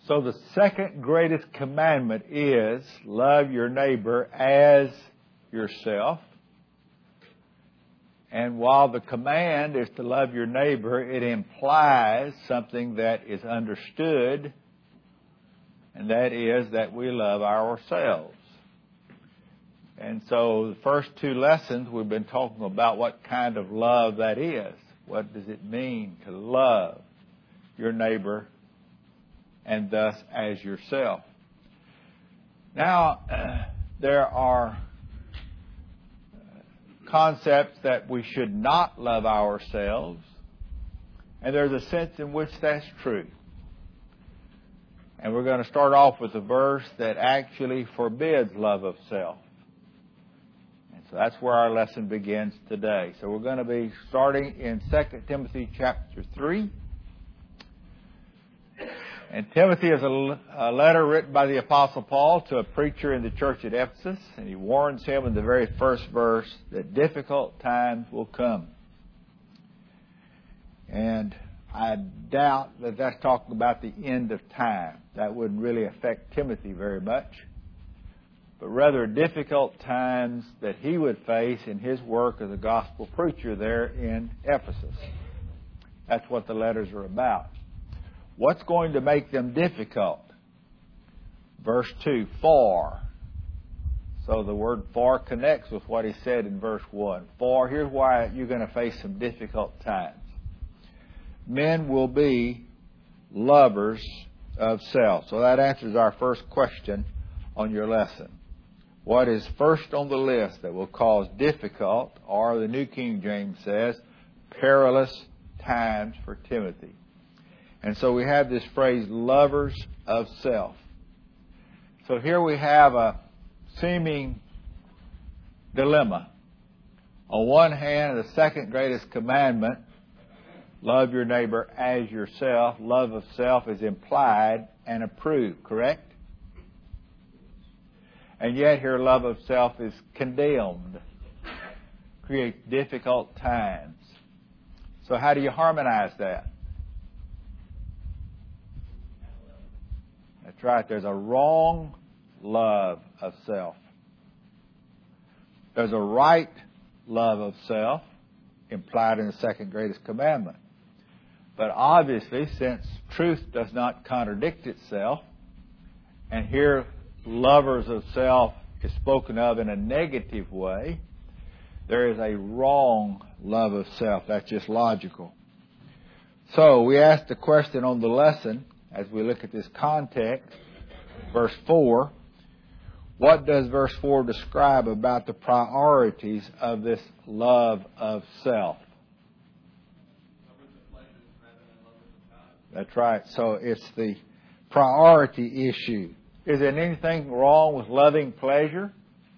So the second greatest commandment is love your neighbor as yourself. And while the command is to love your neighbor, it implies something that is understood, and that is that we love ourselves. And so the first two lessons we've been talking about what kind of love that is. What does it mean to love your neighbor and thus as yourself? Now, there are concepts that we should not love ourselves, and there's a sense in which that's true. And we're going to start off with a verse that actually forbids love of self. And so that's where our lesson begins today. So we're going to be starting in 2 Timothy chapter 3. And Timothy is a letter written by the Apostle Paul to a preacher in the church at Ephesus. And he warns him in the very first verse that difficult times will come. And I doubt that that's talking about the end of time. That wouldn't really affect Timothy very much. But rather difficult times that he would face in his work as a gospel preacher there in Ephesus. That's what the letters are about. What's going to make them difficult? Verse 2, for. So the word for connects with what he said in verse 1. For, here's why you're going to face some difficult times. Men will be lovers of self. So that answers our first question on your lesson. What is first on the list that will cause difficult, or the New King James says, perilous times for Timothy? And so we have this phrase, lovers of self. So here we have a seeming dilemma. On one hand, the second greatest commandment, love your neighbor as yourself. Love of self is implied and approved, correct? And yet here love of self is condemned. Creates difficult times. So how do you harmonize that? That's right. There's a wrong love of self. There's a right love of self implied in the second greatest commandment. But obviously, since truth does not contradict itself, and here lovers of self is spoken of in a negative way, there is a wrong love of self. That's just logical. So we asked the question on the lesson, as we look at this context, verse 4, what does verse 4 describe about the priorities of this love of self? That's right. So it's the priority issue. Is there anything wrong with loving pleasure?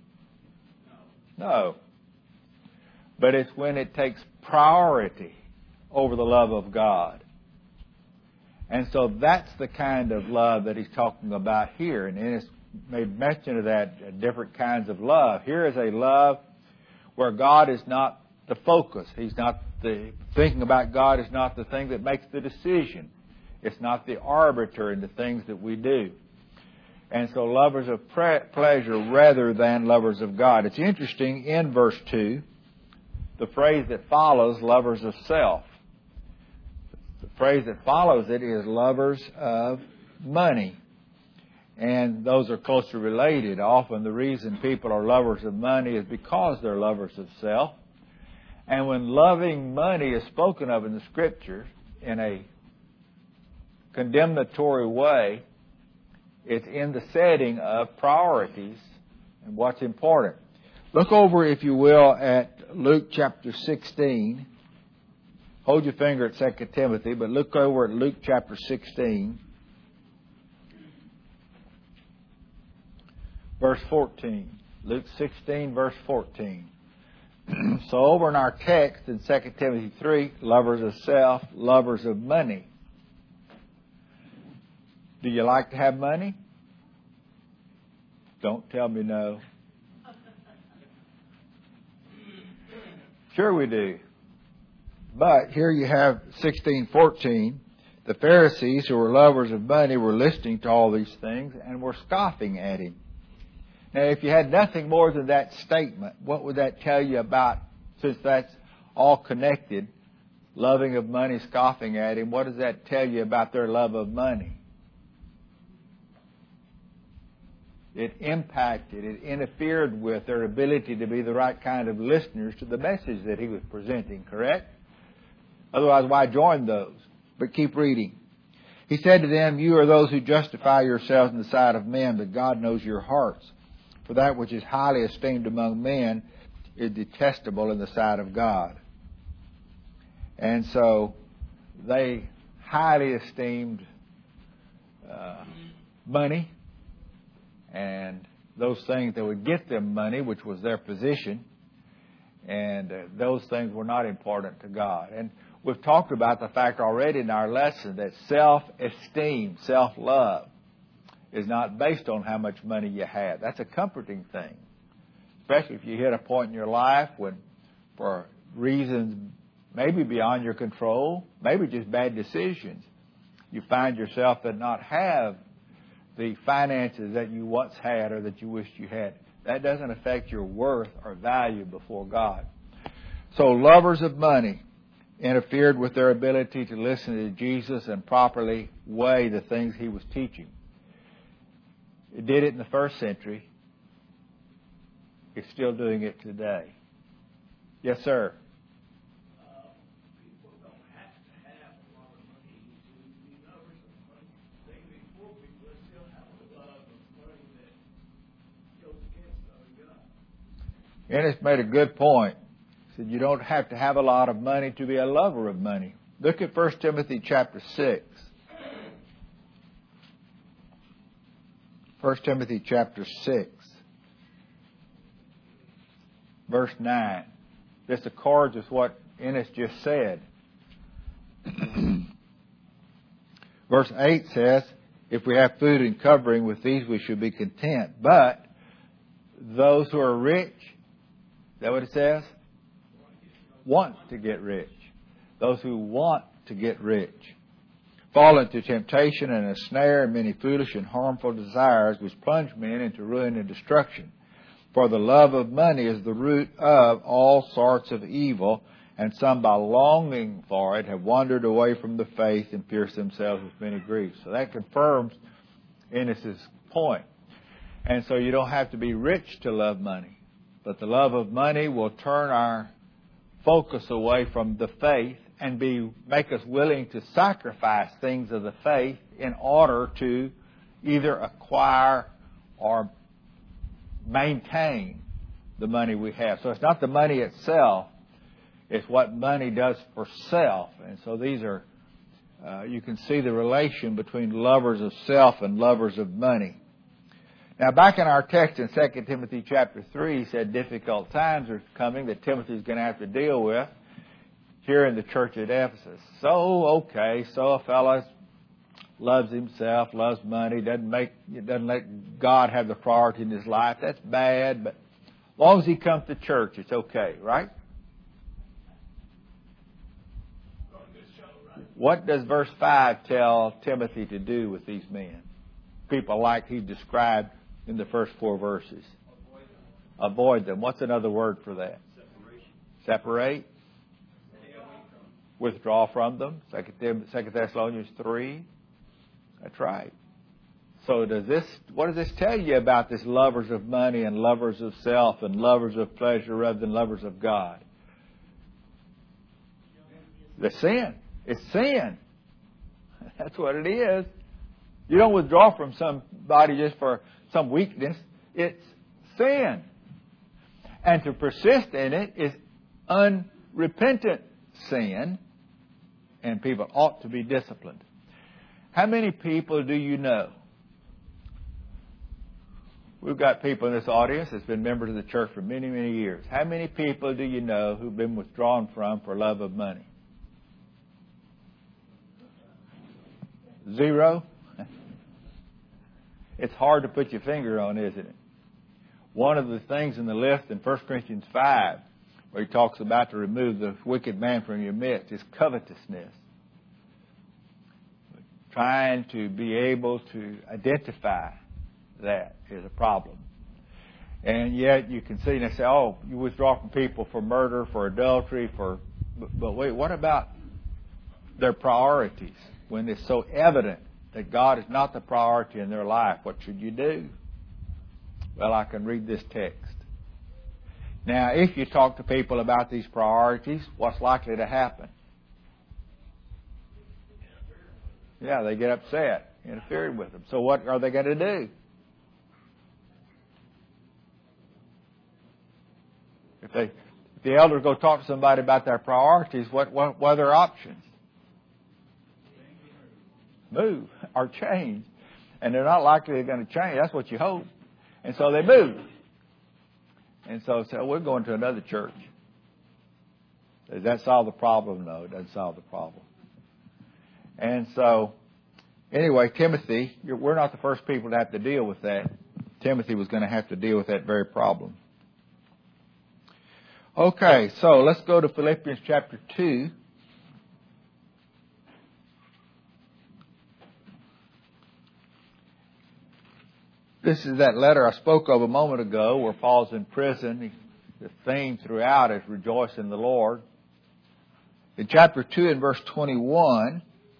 No. But it's when it takes priority over the love of God. And so that's the kind of love that he's talking about here. And it's made mention of that, different kinds of love. Here is a love where God is not the focus. He's not thinking about God is not the thing that makes the decision. It's not the arbiter in the things that we do. And so lovers of pleasure rather than lovers of God. It's interesting, in verse 2, the phrase that follows, lovers of self. The phrase that follows it is lovers of money. And those are closely related. Often the reason people are lovers of money is because they're lovers of self. And when loving money is spoken of in the Scriptures in a condemnatory way, it's in the setting of priorities and what's important. Look over, if you will, at Luke chapter 16. Hold your finger at 2 Timothy, but look over at Luke chapter 16, verse 14. Luke 16, verse 14. So over in our text in 2 Timothy 3, lovers of self, lovers of money. Do you like to have money? Don't tell me no. Sure we do. But here you have 16:14. The Pharisees, who were lovers of money, were listening to all these things and were scoffing at him. Now, if you had nothing more than that statement, what would that tell you about, since that's all connected, loving of money, scoffing at him, what does that tell you about their love of money? It impacted, it interfered with their ability to be the right kind of listeners to the message that he was presenting, correct? Otherwise, why join those? But keep reading. He said to them, "You are those who justify yourselves in the sight of men, but God knows your hearts. For that which is highly esteemed among men is detestable in the sight of God." And so they highly esteemed money and those things that would get them money, which was their position. And those things were not important to God. And we've talked about the fact already in our lesson that self-esteem, self-love, is not based on how much money you have. That's a comforting thing. Especially if you hit a point in your life when, for reasons maybe beyond your control, maybe just bad decisions, you find yourself that not have the finances that you once had or that you wished you had. That doesn't affect your worth or value before God. So lovers of money interfered with their ability to listen to Jesus and properly weigh the things he was teaching. It did it in the first century. It's still doing it today. Yes, sir. People don't have to have a lot of money to be lovers of money. They can be poor people that still have a love of money that goes against other God. Ennis made a good point. He said you don't have to have a lot of money to be a lover of money. Look at 1 Timothy chapter 6. 1 Timothy chapter 6, verse 9. This accords with what Ennis just said. Verse 8 says, "If we have food and covering, with these we should be content. But those who are rich," is that what it says? Want to get rich. Those who want to get rich fall into temptation and a snare and many foolish and harmful desires which plunge men into ruin and destruction. For the love of money is the root of all sorts of evil, and some by longing for it have wandered away from the faith and pierced themselves with many griefs. So that confirms Ennis's point. And so you don't have to be rich to love money. But the love of money will turn our focus away from the faith and make us willing to sacrifice things of the faith in order to either acquire or maintain the money we have. So it's not the money itself, it's what money does for self. And so these are, you can see the relation between lovers of self and lovers of money. Now back in our text in 2 Timothy chapter 3, he said difficult times are coming that Timothy's going to have to deal with here in the church at Ephesus. So a fellow loves himself, loves money, doesn't let God have the priority in his life. That's bad, but as long as he comes to church, it's okay, right? What does verse 5 tell Timothy to do with these men? People like he described in the first 4 verses. Avoid them. What's another word for that? Separate. Withdraw from them. 2 Thessalonians 3. That's right. So what does this tell you about this lovers of money and lovers of self and lovers of pleasure rather than lovers of God? The sin. It's sin. That's what it is. You don't withdraw from somebody just for some weakness. It's sin. And to persist in it is unrepentant sin, and people ought to be disciplined. How many people do you know? We've got people in this audience that's been members of the church for many, many years. How many people do you know who've been withdrawn from for love of money? 0? It's hard to put your finger on, isn't it? One of the things in the list in 1 Corinthians 5, where he talks about to remove the wicked man from your midst, is covetousness. trying to be able to identify that is a problem. And yet you can see, and they say, oh, you withdraw from people for murder, for adultery, but wait, what about their priorities? When it's so evident that God is not the priority in their life, what should you do? Well, I can read this text. Now, if you talk to people about these priorities, what's likely to happen? Yeah, they get upset, interfering with them. So what are they going to do? If the elders go talk to somebody about their priorities, what are their options? Move or change. And they're not likely going to change. That's what you hope. And so they move. And so we're going to another church. Does that solve the problem? No, it doesn't solve the problem. And so, anyway, Timothy, we're not the first people to have to deal with that. Timothy was going to have to deal with that very problem. Okay, so let's go to Philippians chapter 2. This is that letter I spoke of a moment ago where Paul's in prison. The theme throughout is rejoice in the Lord. In chapter 2 and verse 21,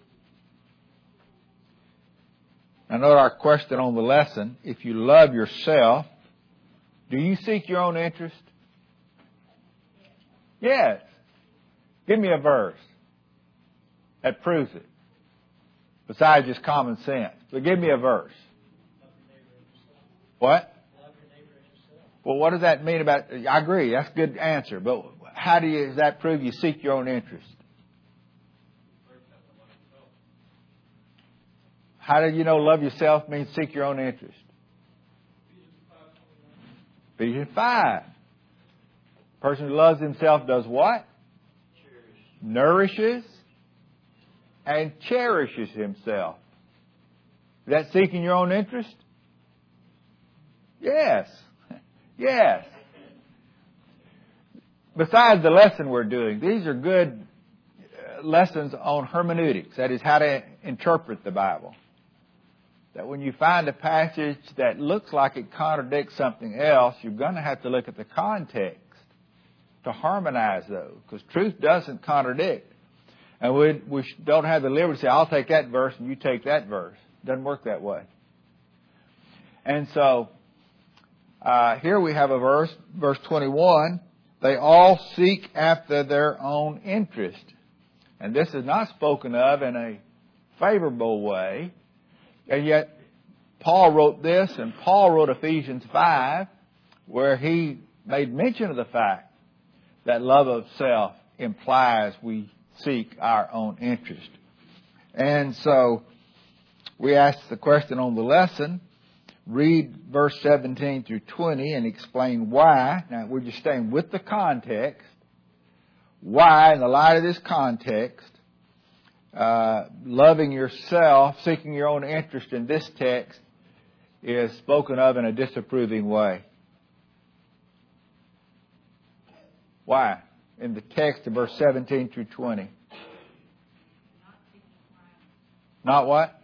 I note our question on the lesson, if you love yourself, do you seek your own interest? Yes. Give me a verse that proves it, besides just common sense. But give me a verse. What? Well, what does that mean about... I agree, that's a good answer. But how does that prove you seek your own interest? How do you know love yourself means seek your own interest? Ephesians 5. The person who loves himself does what? Nourishes and cherishes himself. Is that seeking your own interest? Yes. Yes. Besides the lesson we're doing, these are good lessons on hermeneutics. That is how to interpret the Bible. That when you find a passage that looks like it contradicts something else, you're going to have to look at the context to harmonize those. Because truth doesn't contradict. And we don't have the liberty to say, I'll take that verse and you take that verse. It doesn't work that way. And so, here we have a verse 21, they all seek after their own interest. And this is not spoken of in a favorable way. And yet, Paul wrote this, and Paul wrote Ephesians 5, where he made mention of the fact that love of self implies we seek our own interest. And so, we asked the question on the lesson, read verse 17 through 20 and explain why. Now, we're just staying with the context. Why, in the light of this context, loving yourself, seeking your own interest in this text is spoken of in a disapproving way. Why? In the text of verse 17 through 20. Not what?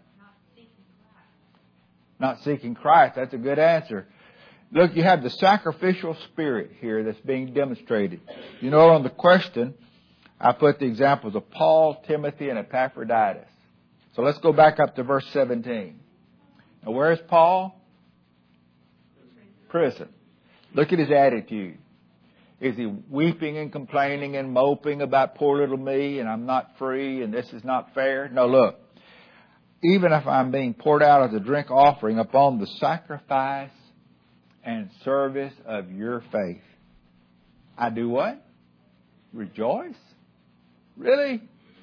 Not seeking Christ. That's a good answer. Look, you have the sacrificial spirit here that's being demonstrated. You know, on the question, I put the examples of Paul, Timothy, and Epaphroditus. So let's go back up to verse 17. Now, where's Paul? Prison. Look at his attitude. Is he weeping and complaining and moping about poor little me and I'm not free and this is not fair? No, look. Even if I'm being poured out as a drink offering upon the sacrifice and service of your faith, I do what? Rejoice? Really?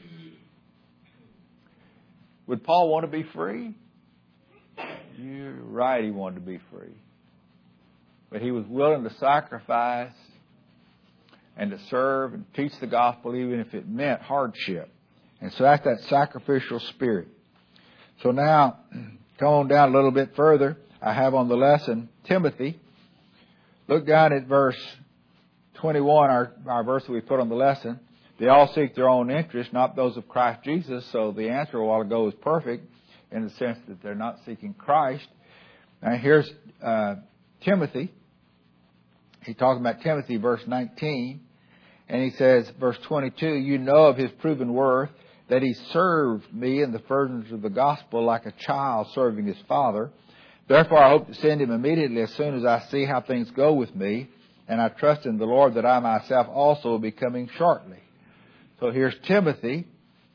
Would Paul want to be free? You're right, he wanted to be free. But he was willing to sacrifice and to serve and teach the gospel even if it meant hardship. And so that's that sacrificial spirit. So now, come on down a little bit further. I have on the lesson Timothy. Look down at verse 21, our verse that we put on the lesson. They all seek their own interest, not those of Christ Jesus. So the answer a while ago was perfect. in the sense that they're not seeking Christ. Now here's Timothy. He's talking about Timothy, verse 19. And he says, verse 22, you know of his proven worth, that he served me in the furtherance of the gospel like a child serving his father. Therefore I hope to send him immediately as soon as I see how things go with me. And I trust in the Lord that I myself also will be coming shortly. So here's Timothy.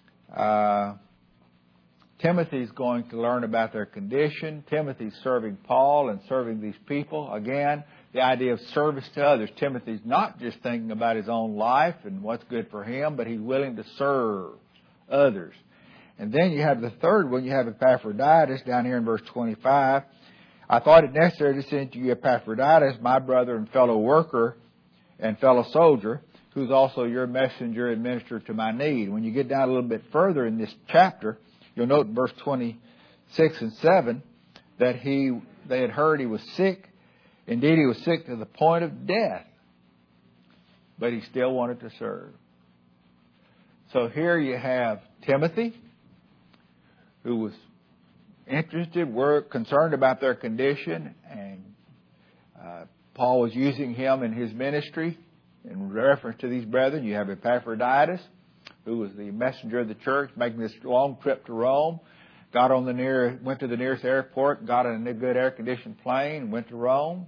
Timothy's going to learn about their condition. Timothy's serving Paul and serving these people. Again, the idea of service to others. Timothy's not just thinking about his own life and what's good for him, but he's willing to serve others. And then you have the third one. You have Epaphroditus down here in verse 25. I thought it necessary to send to you Epaphroditus, my brother and fellow worker and fellow soldier, who's also your messenger and minister to my need. When you get down a little bit further in this chapter, you'll note in verse 26 and 7 that they had heard he was sick. Indeed, he was sick to the point of death, but he still wanted to serve. So here you have Timothy, who was interested, concerned about their condition, and Paul was using him in his ministry in reference to these brethren. You have Epaphroditus, who was the messenger of the church, making this long trip to Rome. Went to the nearest airport, got in a good air-conditioned plane, went to Rome.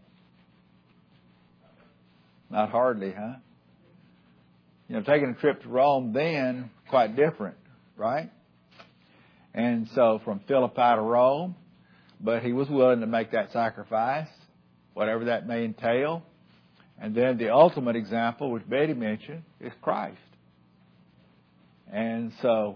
Not hardly, huh? Taking a trip to Rome then, quite different, right? And so from Philippi to Rome, but he was willing to make that sacrifice, whatever that may entail. And then the ultimate example, which Betty mentioned, is Christ. And so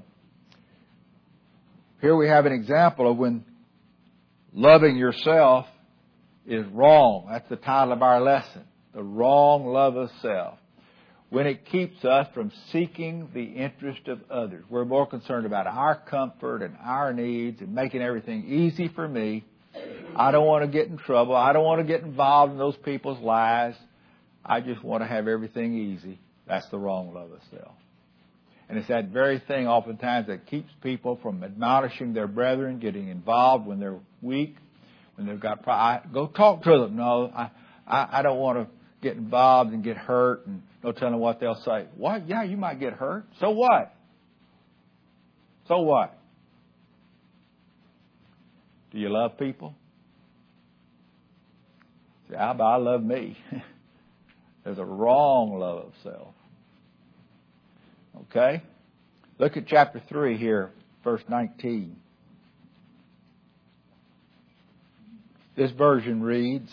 here we have an example of when loving yourself is wrong. That's the title of our lesson. The wrong love of self. When it keeps us from seeking the interest of others. We're more concerned about our comfort and our needs and making everything easy for me. I don't want to get in trouble. I don't want to get involved in those people's lives. I just want to have everything easy. That's the wrong love of self. And it's that very thing oftentimes that keeps people from admonishing their brethren, getting involved when they're weak, when they've got pride. Go talk to them. No, I don't want to get involved and get hurt and no telling what they'll say. What? Yeah, you might get hurt. So what? So what? Do you love people? Say, I love me. There's a wrong love of self. Okay? Look at chapter 3 here, verse 19. This version reads,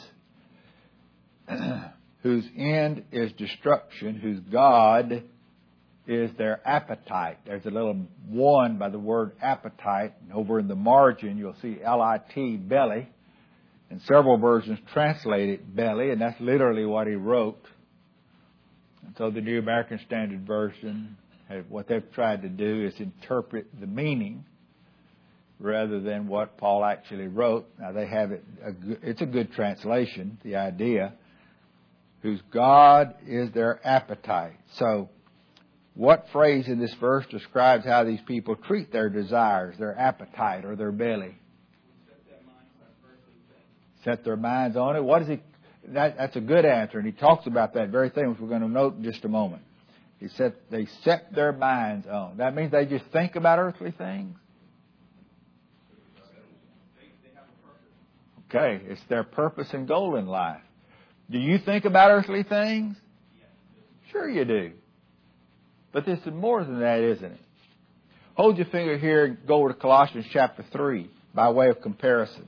whose end is destruction, whose God is their appetite. There's a little one by the word appetite. And over in the margin, you'll see L-I-T, belly. And several versions translate it belly, and that's literally what he wrote. And so the New American Standard Version, what they've tried to do is interpret the meaning rather than what Paul actually wrote. Now they have it, it's a good translation, the idea, whose God is their appetite. So what phrase in this verse describes how these people treat their desires, their appetite, or their belly? Set their minds on it. What is he? That's a good answer, and he talks about that very thing, which we're going to note in just a moment. He said they set their minds on. That means they just think about earthly things. Okay, it's their purpose and goal in life. Do you think about earthly things? Sure you do. But this is more than that, isn't it? Hold your finger here and go over to Colossians chapter 3 by way of comparison.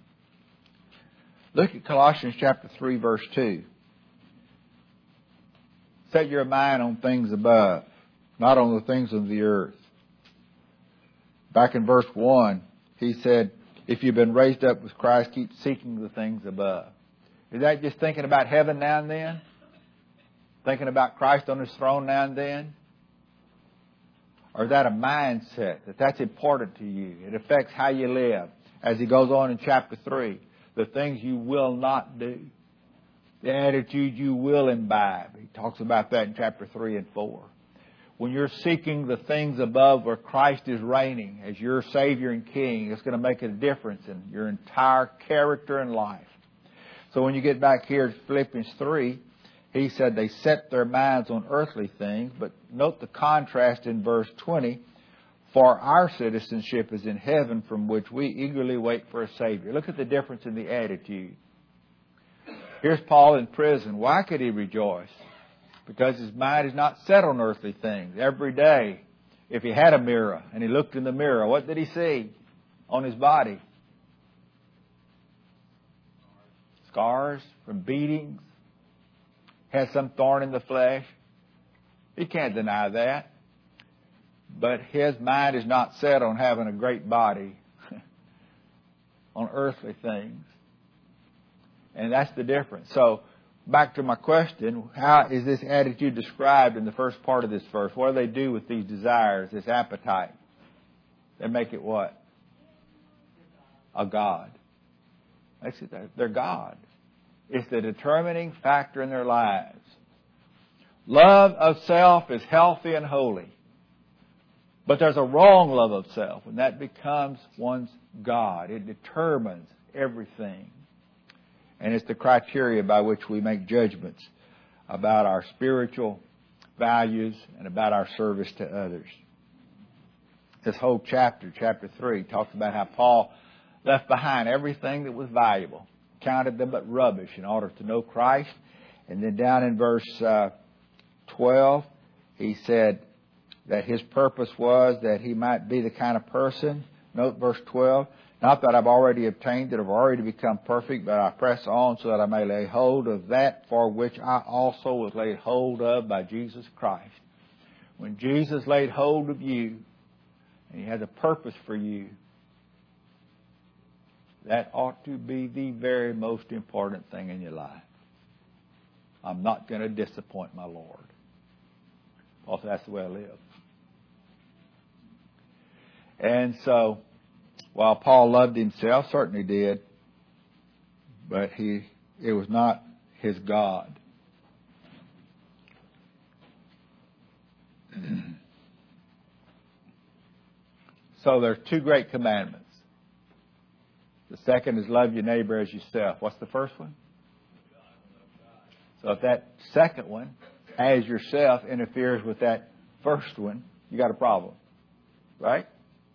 Look at Colossians chapter 3, verse 2. Set your mind on things above, not on the things of the earth. Back in verse 1, he said, if you've been raised up with Christ, keep seeking the things above. Is that just thinking about heaven now and then? Thinking about Christ on His throne now and then? Or is that a mindset that's important to you? It affects how you live. As he goes on in chapter 3, the things you will not do. The attitude you will imbibe. He talks about that in chapter 3 and 4. when you're seeking the things above where Christ is reigning as your Savior and King, it's going to make a difference in your entire character and life. So when you get back here to Philippians 3, he said they set their minds on earthly things, but note the contrast in verse 20. For our citizenship is in heaven, from which we eagerly wait for a Savior. Look at the difference in the attitude. Here's Paul in prison. Why could he rejoice? Because his mind is not set on earthly things. Every day, if he had a mirror and he looked in the mirror, what did he see on his body? Scars from beatings. Has some thorn in the flesh. He can't deny that. But his mind is not set on having a great body, on earthly things. And that's the difference. So, back to my question, how is this attitude described in the first part of this verse? What do they do with these desires, this appetite? They make it what? A God. They're God. It's the determining factor in their lives. Love of self is healthy and holy. But there's a wrong love of self, and that becomes one's God. It determines everything. And it's the criteria by which we make judgments about our spiritual values and about our service to others. This whole chapter, chapter 3, talks about how Paul left behind everything that was valuable, counted them but rubbish in order to know Christ. And then down in verse 12, he said that his purpose was that he might be the kind of person, note verse 12, not that I've already obtained it, I've already become perfect, but I press on so that I may lay hold of that for which I also was laid hold of by Jesus Christ. When Jesus laid hold of you, and He has a purpose for you, that ought to be the very most important thing in your life. I'm not going to disappoint my Lord. Also, that's the way I live. And so, while Paul loved himself, certainly did, but it was not his God. So there's two great commandments. The second is love your neighbor as yourself. What's the first one? So if that second one, as yourself, interferes with that first one, you got a problem. Right?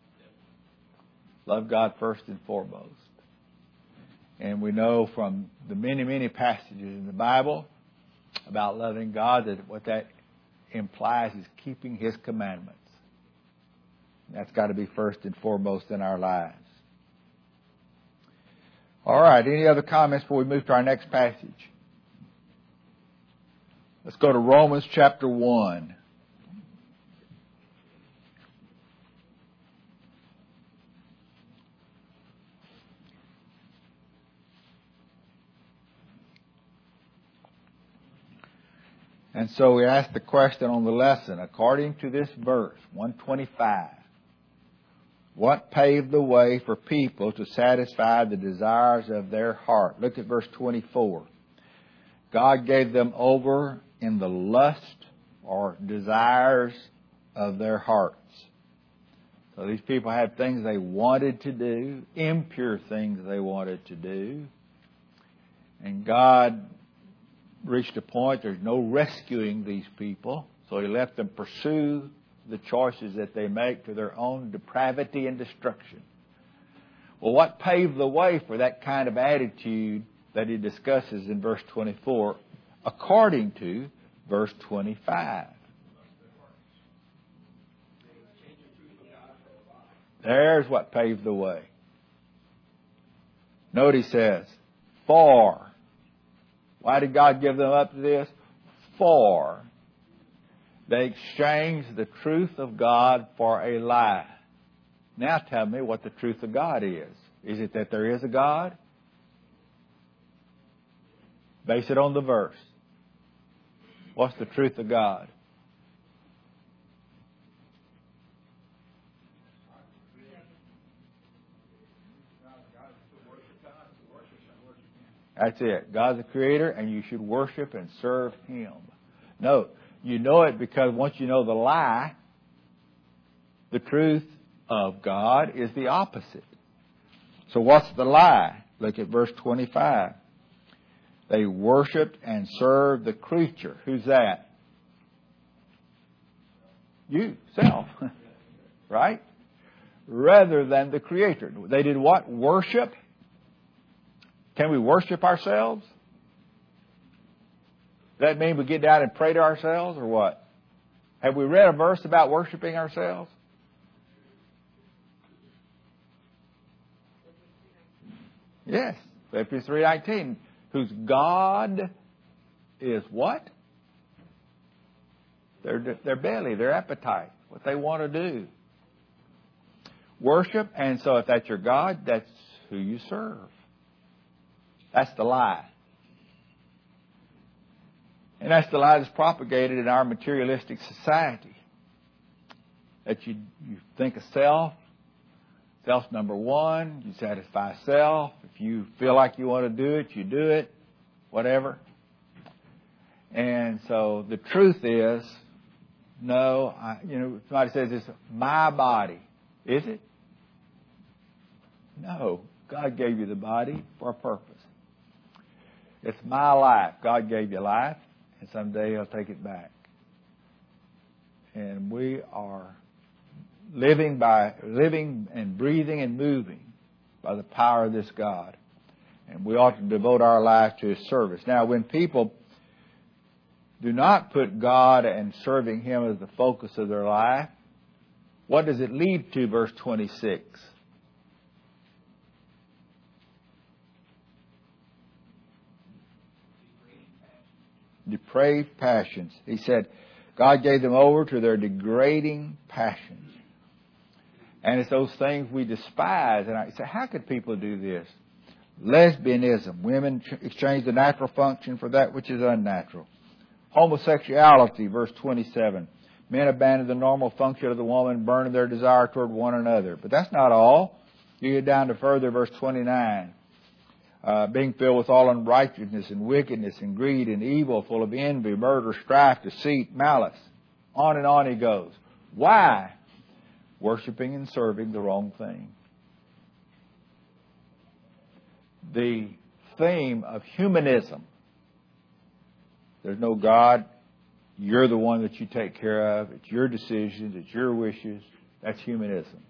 Love God first and foremost. And we know from the many, many passages in the Bible about loving God that what that implies is keeping His commandments. That's got to be first and foremost in our lives. All right, any other comments before we move to our next passage? Let's go to Romans chapter 1. And so we asked the question on the lesson, according to this verse, 125, what paved the way for people to satisfy the desires of their heart? Look at verse 24. God gave them over in the lust or desires of their hearts. So these people had things they wanted to do, impure things they wanted to do. And God reached a point, there's no rescuing these people. So He let them pursue the choices that they make to their own depravity and destruction. Well, what paved the way for that kind of attitude that He discusses in verse 24, according to verse 25? There's what paved the way. Note He says, for. Why did God give them up to this? For they exchanged the truth of God for a lie. Now tell me what the truth of God is. Is it that there is a God? Base it on the verse. What's the truth of God? That's it. God's the Creator, and you should worship and serve Him. Note, You know it because once you know the lie, the truth of God is the opposite. So what's the lie? Look at verse 25. They worshiped and served the creature. Who's that? You, self. Right? Rather than the Creator. They did what? Worship. Can we worship ourselves? Does that mean we get down and pray to ourselves or what? Have we read a verse about worshiping ourselves? Yes. Philippians 3:19. Whose God is what? Their belly, their appetite, what they want to do. Worship, and so if that's your God, that's who you serve. That's the lie. And that's the lie that's propagated in our materialistic society. That you think of self. Self's number one. You satisfy self. If you feel like you want to do it, you do it. Whatever. And so the truth is, no, somebody says it's my body. Is it? No. God gave you the body for a purpose. It's my life. God gave you life, and someday He'll take it back. And we are living and breathing and moving by the power of this God. And we ought to devote our life to His service. Now, when people do not put God and serving Him as the focus of their life, what does it lead to, verse 26? Depraved passions. He said, God gave them over to their degrading passions. And it's those things we despise. And I say, how could people do this? Lesbianism. Women exchange the natural function for that which is unnatural. Homosexuality, verse 27. Men abandon the normal function of the woman, burning their desire toward one another. But that's not all. You get down to further, verse 29. Being filled with all unrighteousness and wickedness and greed and evil, full of envy, murder, strife, deceit, malice. On and on he goes. Why? Worshipping and serving the wrong thing. The theme of humanism. There's no God. You're the one that you take care of. It's your decisions. It's your wishes. That's humanism.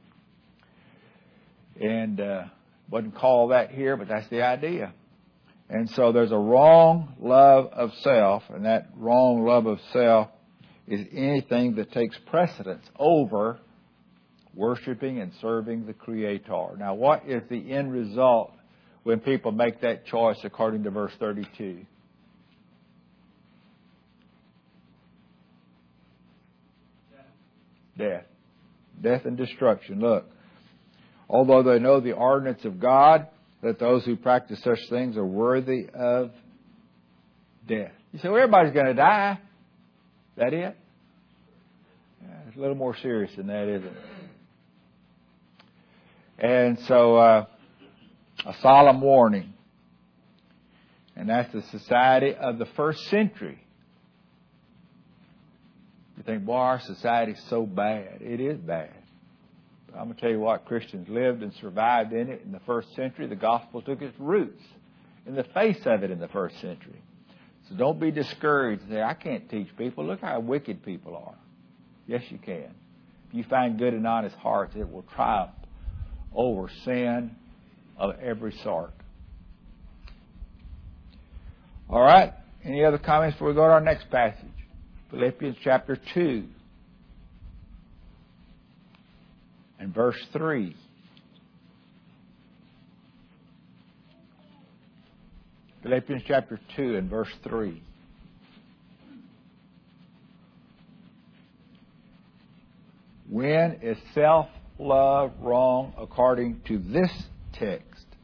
And wouldn't call that here, but that's the idea. And so there's a wrong love of self, and that wrong love of self is anything that takes precedence over worshiping and serving the Creator. Now, what is the end result when people make that choice according to verse 32? Death. Death and destruction. Look. Although they know the ordinance of God, that those who practice such things are worthy of death. You say, well, everybody's going to die. Is that it? Yeah, it's a little more serious than that, isn't it? And so, a solemn warning. And that's the society of the first century. You think, boy, our society's so bad. It is bad. I'm going to tell you what, Christians lived and survived in it in the first century. The gospel took its roots in the face of it in the first century. So don't be discouraged and say, I can't teach people. Look how wicked people are. Yes, you can. If you find good and honest hearts, it will triumph over sin of every sort. All right. Any other comments before we go to our next passage? Philippians chapter 2. And verse 3. Philippians chapter 2 and verse 3. When is self-love wrong according to this text?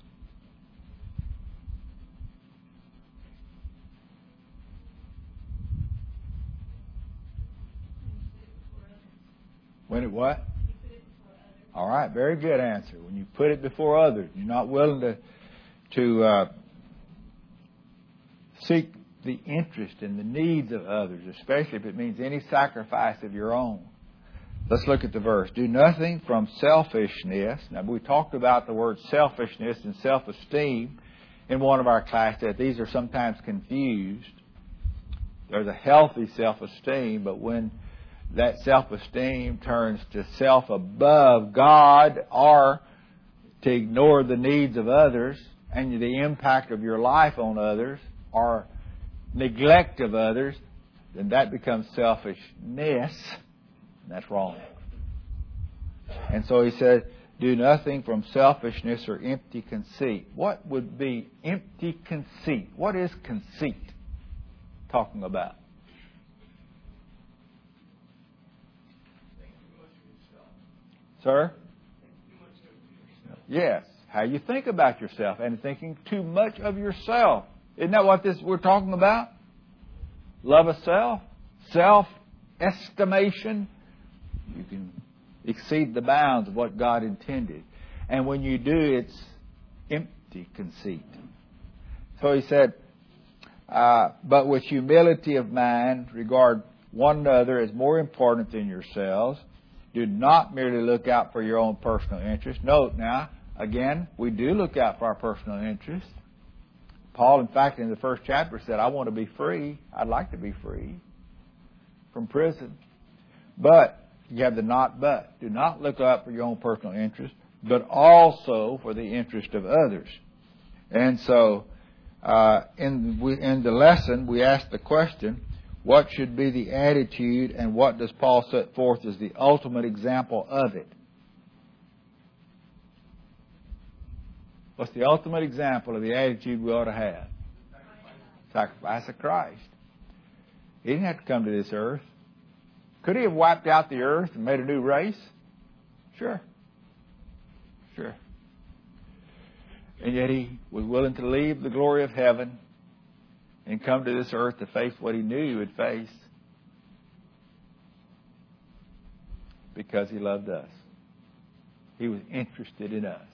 When it what? All right, very good answer. When you put it before others, you're not willing to seek the interest and the needs of others, especially if it means any sacrifice of your own. Let's look at the verse. Do nothing from selfishness. Now, we talked about the word selfishness and self-esteem in one of our classes, that these are sometimes confused. There's a healthy self-esteem, but when that self-esteem turns to self above God, or to ignore the needs of others and the impact of your life on others, or neglect of others, then that becomes selfishness. That's wrong. And so he says, do nothing from selfishness or empty conceit. What would be empty conceit? What is conceit talking about? Sir? Yes. How you think about yourself and thinking too much of yourself. Isn't that what we're talking about? Love of self, self-estimation. You can exceed the bounds of what God intended. And when you do, it's empty conceit. So he said, but with humility of mind, regard one another as more important than yourselves. Do not merely look out for your own personal interest. Note now, again, we do look out for our personal interest. Paul, in fact, in the first chapter said, I want to be free. I'd like to be free from prison. But, you have the not but. Do not look out for your own personal interest, but also for the interest of others. And so, in the lesson, we asked the question, what should be the attitude, and what does Paul set forth as the ultimate example of it? What's the ultimate example of the attitude we ought to have? Sacrifice of Christ. He didn't have to come to this earth. Could he have wiped out the earth and made a new race? Sure. Sure. And yet he was willing to leave the glory of heaven and come to this earth to face what he knew he would face, because he loved us. He was interested in us.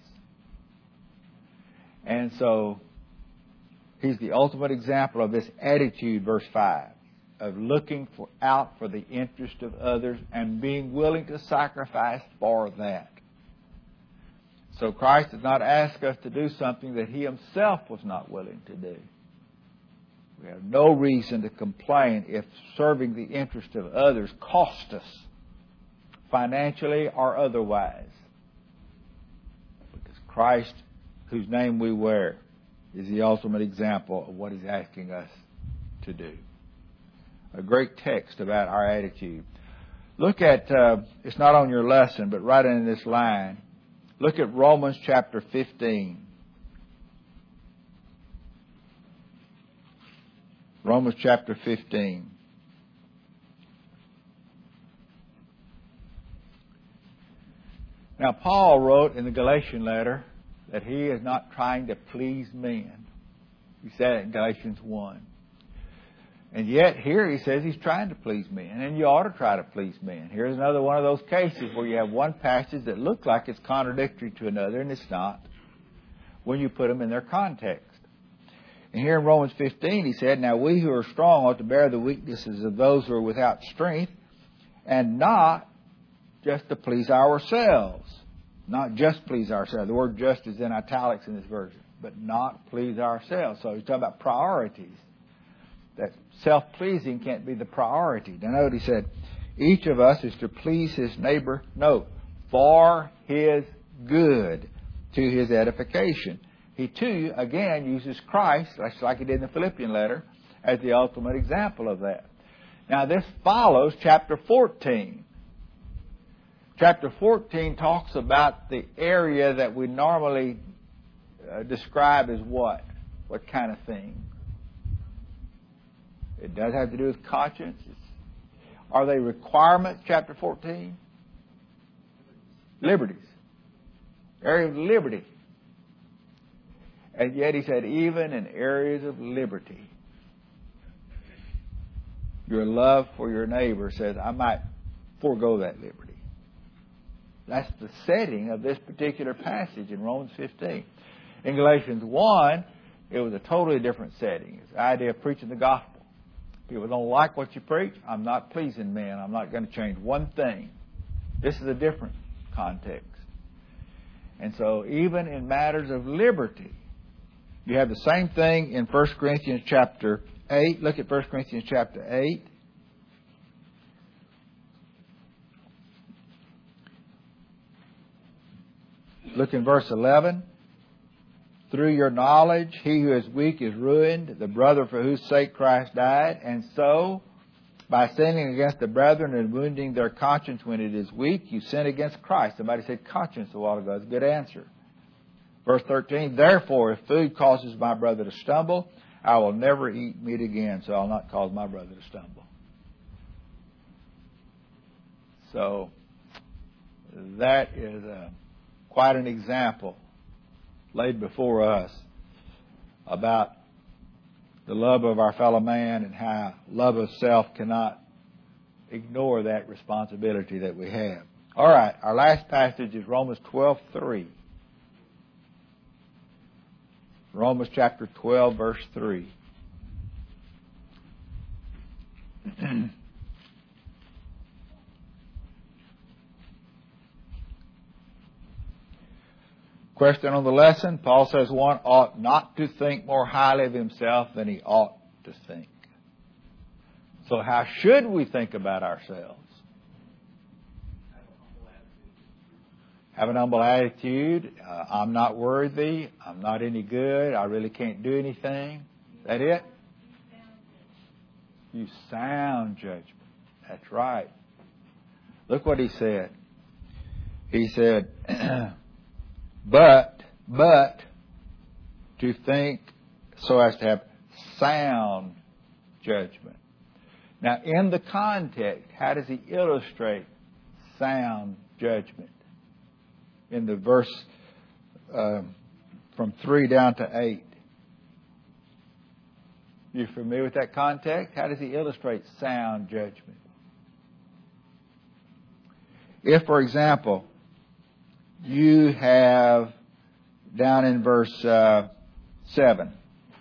And so, he's the ultimate example of this attitude, verse 5, of looking out for the interest of others and being willing to sacrifice for that. So Christ does not ask us to do something that he himself was not willing to do. We have no reason to complain if serving the interest of others cost us, financially or otherwise. Because Christ, whose name we wear, is the ultimate example of what he's asking us to do. A great text about our attitude. Look at, it's not on your lesson, but right in this line, look at Romans chapter 15. Romans chapter 15. Now, Paul wrote in the Galatian letter that he is not trying to please men. He said it in Galatians 1. And yet here he says he's trying to please men, and you ought to try to please men. Here's another one of those cases where you have one passage that looks like it's contradictory to another, and it's not, when you put them in their context. And here in Romans 15 he said, now we who are strong ought to bear the weaknesses of those who are without strength, and not just to please ourselves. Not just please ourselves. The word just is in italics in this version. But not please ourselves. So he's talking about priorities. That self-pleasing can't be the priority. Now note he said, each of us is to please his neighbor, note, for his good, to his edification. He too, again, uses Christ, like he did in the Philippian letter, as the ultimate example of that. Now this follows chapter 14. Chapter 14 talks about the area that we normally describe as what? What kind of thing? It does have to do with conscience. Are they requirements, chapter 14? Liberties. Area of liberty. And yet he said, even in areas of liberty, your love for your neighbor says, I might forego that liberty. That's the setting of this particular passage in Romans 15. In Galatians 1, It was a totally different setting. It's the idea of preaching the gospel. People don't like what you preach. I'm not pleasing men. I'm not going to change one thing. This is a different context. And so even in matters of liberty, you have the same thing in 1 Corinthians chapter 8. Look at 1 Corinthians chapter 8. Look in verse 11. Through your knowledge, he who is weak is ruined, the brother for whose sake Christ died. And so, by sinning against the brethren and wounding their conscience when it is weak, you sin against Christ. Somebody said conscience a while ago. That's a good answer. Verse 13, therefore, if food causes my brother to stumble, I will never eat meat again, so I'll not cause my brother to stumble. So, that is quite an example laid before us about the love of our fellow man and how love of self cannot ignore that responsibility that we have. All right, our last passage is Romans 12:3. Romans chapter 12, verse 3. Question on the lesson. Paul says one ought not to think more highly of himself than he ought to think. So how should we think about ourselves? Have an humble attitude. I'm not worthy. I'm not any good. I really can't do anything. Is that it? You sound judgment. That's right. Look what he said. He said, but to think so as to have sound judgment. Now, in the context, how does he illustrate sound judgment? In the verse from 3 down to 8. You familiar with that context? How does he illustrate sound judgment? If, for example, you have down in verse 7.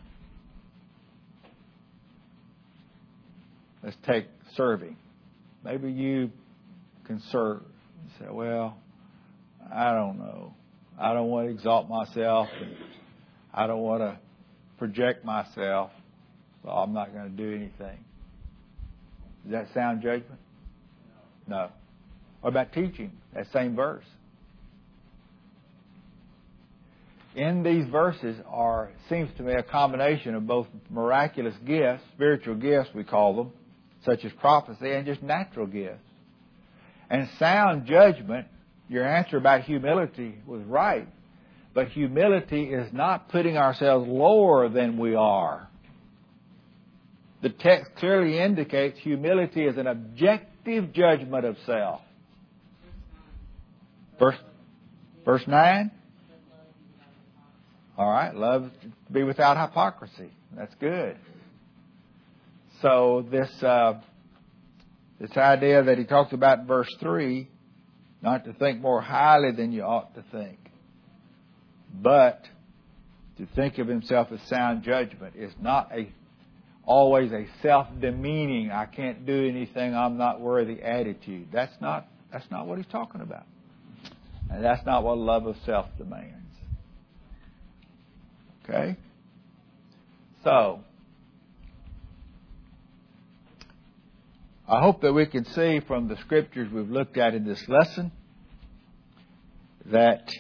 Let's take serving. Maybe you can serve. You say, well, I don't know. I don't want to exalt myself. And I don't want to project myself. So I'm not going to do anything. Does that sound judgment? No. What about teaching? That same verse. In these verses seems to me, a combination of both miraculous gifts, spiritual gifts we call them, such as prophecy, and just natural gifts. And sound judgment, your answer about humility was right. But humility is not putting ourselves lower than we are. The text clearly indicates humility is an objective judgment of self. Verse 9? All right, love to be without hypocrisy. That's good. So this idea that he talks about in verse 3, not to think more highly than you ought to think, but to think of himself as sound judgment, is not always a self-demeaning, I can't do anything, I'm not worthy attitude. That's not what he's talking about. And that's not what love of self demands. Okay? So, I hope that we can see from the scriptures we've looked at in this lesson that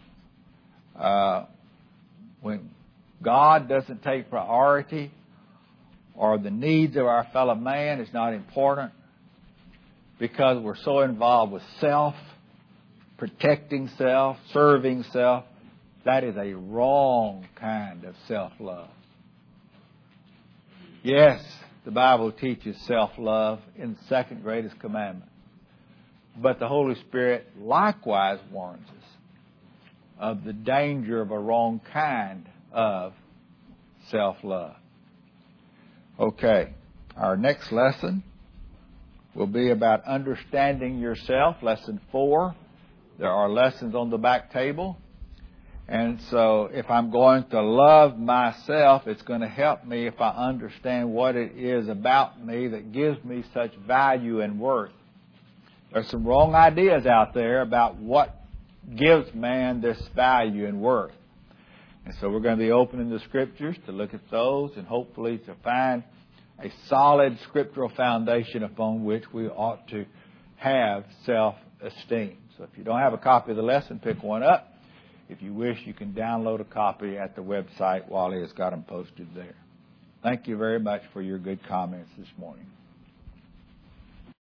when God doesn't take priority, or the needs of our fellow man is not important, because we're so involved with self, protecting self, serving self, that is a wrong kind of self-love. Yes, the Bible teaches self-love in the second greatest commandment. But the Holy Spirit likewise warns us of the danger of a wrong kind of self-love. Okay, our next lesson will be about understanding yourself, lesson 4. There are lessons on the back table. And so if I'm going to love myself, it's going to help me if I understand what it is about me that gives me such value and worth. There's some wrong ideas out there about what gives man this value and worth. And so we're going to be opening the Scriptures to look at those and hopefully to find a solid scriptural foundation upon which we ought to have self-esteem. So if you don't have a copy of the lesson, pick one up. If you wish, you can download a copy at the website. Wally has got them posted there. Thank you very much for your good comments this morning.